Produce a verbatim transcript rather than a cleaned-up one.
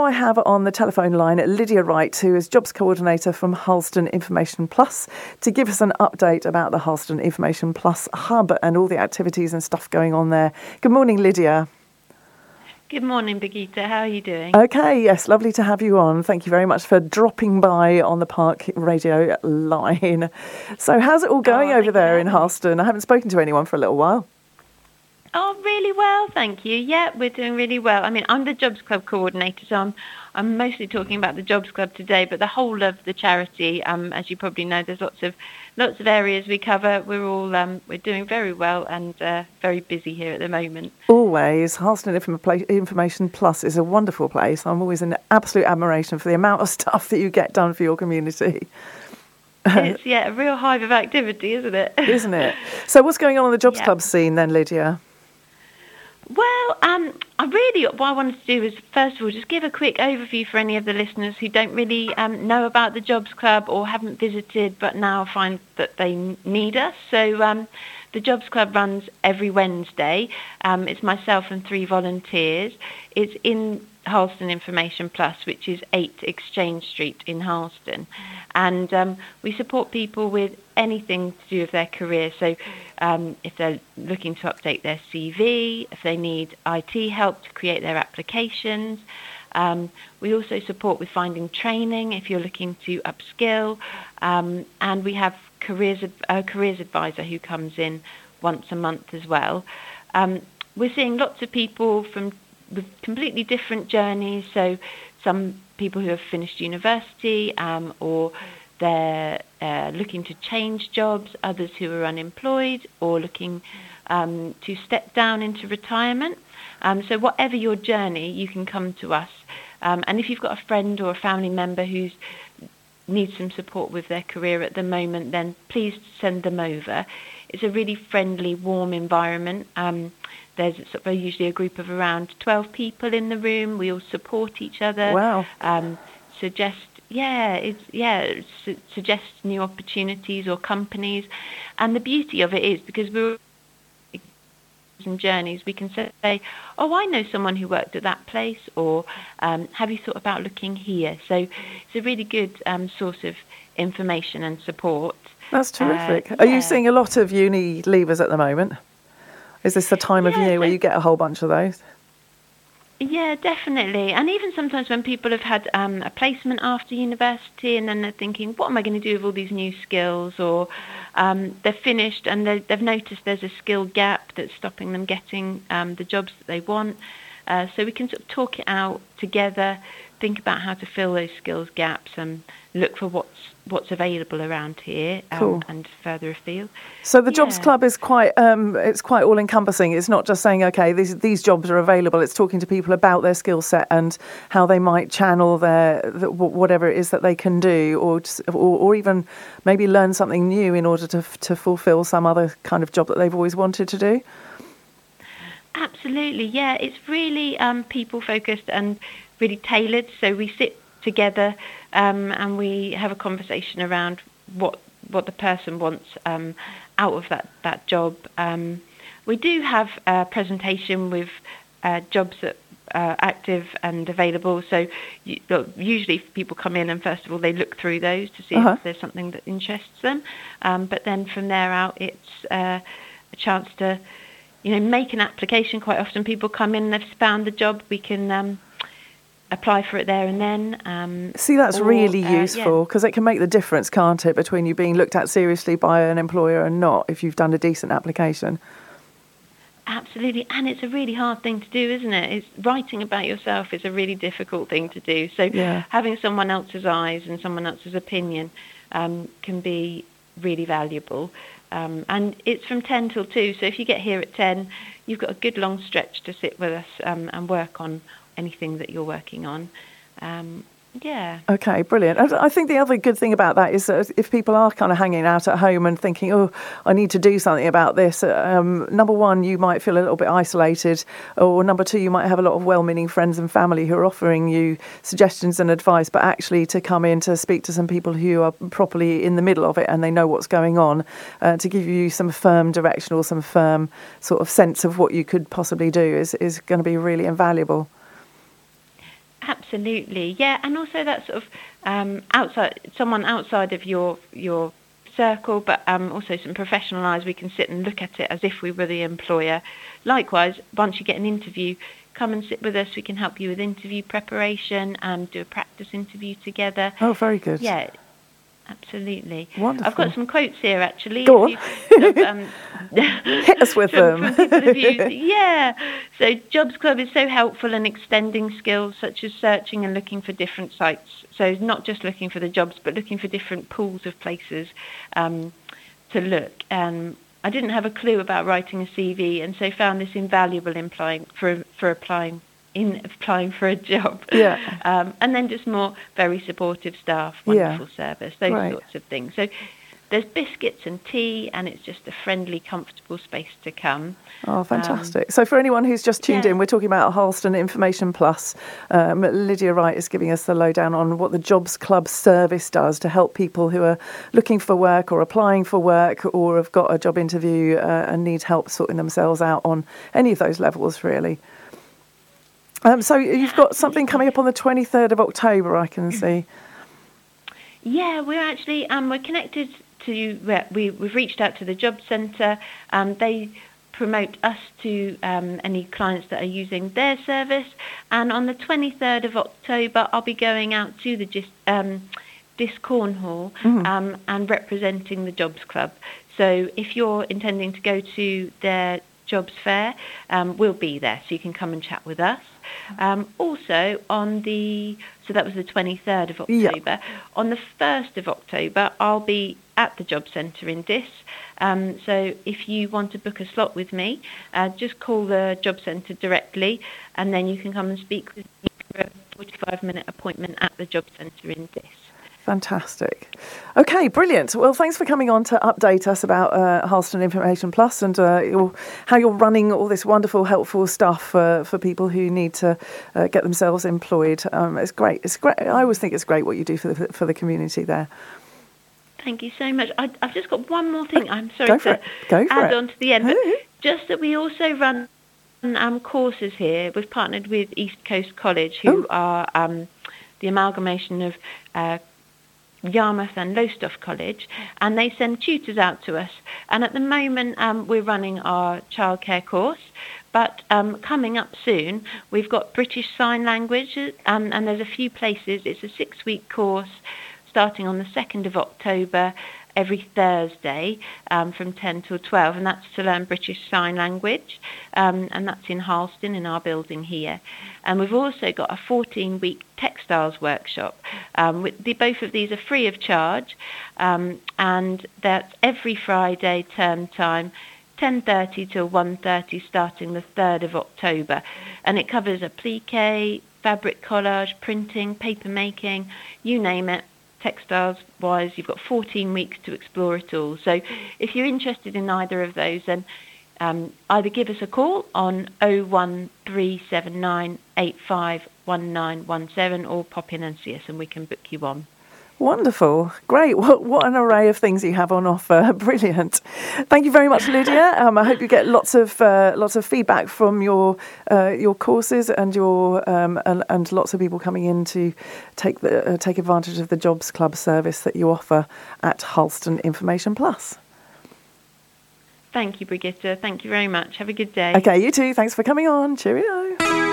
now I have on the telephone line Lydia Wright, who is Jobs Coordinator from Harleston Information Plus, to give us an update about the Harleston Information Plus Hub and all the activities and stuff going on there. Good morning, Lydia. Good morning, Birgitta. How are you doing? Okay, yes, lovely to have you on. Thank you very much for dropping by on the Park Radio line. So how's it all going oh, over there in Harleston? I haven't spoken to anyone for a little while. Oh, really well, thank you. Yeah, we're doing really well. I mean, I'm the Jobs Club coordinator, so I'm I'm mostly talking about the Jobs Club today, but the whole of the charity, um, as you probably know, there's lots of lots of areas we cover. We're all um, we're doing very well and uh, very busy here at the moment. Always. Harleston Information Plus is a wonderful place. I'm always in absolute admiration for the amount of stuff that you get done for your community. It's, yeah, a real hive of activity, isn't it? Isn't it? So what's going on in the Jobs yeah. Club scene then, Lydia? Well, um, I really, what I wanted to do was, first of all, just give a quick overview for any of the listeners who don't really um, know about the Jobs Club or haven't visited but now find that they need us. So um, the Jobs Club runs every Wednesday. Um, it's myself and three volunteers. It's in Harleston Information Plus, which is eight Exchange Street in Harleston. And um, we support people with anything to do with their career. So um, if they're looking to update their C V, if they need I T help to create their applications. Um, we also support with finding training if you're looking to upskill. Um, and we have careers a careers advisor who comes in once a month as well. Um, we're seeing lots of people from with completely different journeys. So some people who have finished university um, or they're uh, looking to change jobs, others who are unemployed or looking um, to step down into retirement. Um, so whatever your journey, you can come to us. Um, and if you've got a friend or a family member who needs some support with their career at the moment, then please send them over. It's a really friendly, warm environment. Um, There's sort of usually a group of around twelve people in the room. We all support each other. Wow. Um, suggest, yeah, it's yeah, su- suggest new opportunities or companies, and the beauty of it is because we're some journeys, we can say, oh, I know someone who worked at that place, or um, have you thought about looking here? So it's a really good um, source of information and support. That's terrific. Uh, Are yeah. you seeing a lot of uni leavers at the moment? Is this the time of Yeah, year where so- you get a whole bunch of those? Yeah, definitely. And even sometimes when people have had um, a placement after university and then they're thinking, what am I going to do with all these new skills? Or um, they're finished and they, they've noticed there's a skill gap that's stopping them getting um, the jobs that they want. Uh, so we can sort of talk it out together, think about how to fill those skills gaps and look for what's what's available around here um, Cool. and further afield. So the Jobs Yeah. Club is quite um, it's quite all encompassing. It's not just saying, okay, these these jobs are available. It's talking to people about their skill set and how they might channel their the, whatever it is that they can do, or, just, or or even maybe learn something new in order to to fulfil some other kind of job that they've always wanted to do. Absolutely, yeah. It's really um, people-focused and really tailored. So we sit together um, and we have a conversation around what what the person wants um, out of that, that job. Um, we do have a presentation with uh, jobs that are active and available. So you, usually people come in and first of all they look through those to see Uh-huh. if there's something that interests them. Um, but then from there out it's uh, a chance to you know, make an application. Quite often people come in and they've found the job. We can um, apply for it there and then. Um, See, that's or, really uh, useful because it can make the difference, can't it, between you being looked at seriously by an employer and not if you've done a decent application. Absolutely, and it's a really hard thing to do, isn't it? It's writing about yourself is a really difficult thing to do. So Yeah. having someone else's eyes and someone else's opinion um, can be really valuable. Um, and it's from ten till two, so if you get here at ten, you've got a good long stretch to sit with us um, and work on anything that you're working on. Um, yeah. Okay, brilliant. I I think the other good thing about that is that if people are kind of hanging out at home and thinking, oh, I need to do something about this, um, number one, you might feel a little bit isolated, or number two, you might have a lot of well-meaning friends and family who are offering you suggestions and advice, but actually to come in to speak to some people who are properly in the middle of it and they know what's going on, uh, to give you some firm direction or some firm sort of sense of what you could possibly do is, is going to be really invaluable. Absolutely, yeah, and also that sort of um, outside, someone outside of your your circle, but um, also some professional eyes. We can sit and look at it as if we were the employer. Likewise, once you get an interview, come and sit with us. We can help you with interview preparation and do a practice interview together. Oh, very good. Yeah. Absolutely. Wonderful. I've got some quotes here, actually. Go on. Sort of, um, Hit us with from, them. From people who've used, yeah. So Jobs Club is so helpful in extending skills such as searching and looking for different sites. So not just looking for the jobs, but looking for different pools of places um, to look. Um, I didn't have a clue about writing a C V, and so found this invaluable in applying, for, for applying in applying for a job. Yeah. Um, and then just more very supportive staff, wonderful yeah. service, those Right. sorts of things. So there's biscuits and tea, and it's just a friendly, comfortable space to come. Oh, fantastic. Um, so for anyone who's just tuned yeah. in, we're talking about Harleston Information Plus. Um, Lydia Wright is giving us the lowdown on what the Jobs Club service does to help people who are looking for work or applying for work or have got a job interview uh, and need help sorting themselves out on any of those levels, really. Um, so you've got something coming up on the twenty-third of October, I can see. Yeah, we're actually um, we're connected to we we've reached out to the Job Centre. Um, they promote us to um, any clients that are using their service, and on the twenty-third of October, I'll be going out to the Dis, um, Dis Cornwall mm. um, and representing the Jobs Club. So if you're intending to go to their jobs fair, um, we'll be there, so you can come and chat with us. Um, also on the, so that was the twenty-third of October. Yep. On the first of October, I'll be at the Job Centre in Dis. Um, so if you want to book a slot with me, uh, just call the Job Centre directly, and then you can come and speak with me for a forty-five minute appointment at the Job Centre in Dis. Fantastic. Okay, brilliant. Well, thanks for coming on to update us about uh, Harleston Information Plus and uh, your, how you're running all this wonderful, helpful stuff uh, for people who need to uh, get themselves employed. Um, it's great. It's great. I always think it's great what you do for the for the community there. Thank you so much. I, I've just got one more thing. I'm sorry Go for to it. Go for add it. on to the end, but just that we also run um, courses here. We've partnered with East Coast College, who oh. are um, the amalgamation of uh, Yarmouth and Lowestoft College, and they send tutors out to us. And at the moment, um, we're running our childcare course, but um, coming up soon, we've got British Sign Language, um, and there's a few places. It's a six-week course starting on the second of October, every Thursday um, from ten till twelve, and that's to learn British Sign Language, um, and that's in Harleston in our building here. And we've also got a fourteen-week textiles workshop. Um, with the, both of these are free of charge, um, and that's every Friday term time, ten thirty till one thirty, starting the third of October. And it covers applique, fabric collage, printing, paper making, you name it. Textiles wise, you've got fourteen weeks to explore it all. So if you're interested in either of those, then um, either give us a call on oh one three seven nine eight five one nine one seven or pop in and see us and we can book you on. Wonderful. Great. What what an array of things you have on offer. Brilliant. Thank you very much, Lydia. Um, I hope you get lots of uh, lots of feedback from your uh, your courses and your um, and, and lots of people coming in to take the uh, take advantage of the Jobs Club service that you offer at Harleston Information Plus. Thank you, Brigitte. Thank you very much. Have a good day. Okay, you too. Thanks for coming on. Cheerio.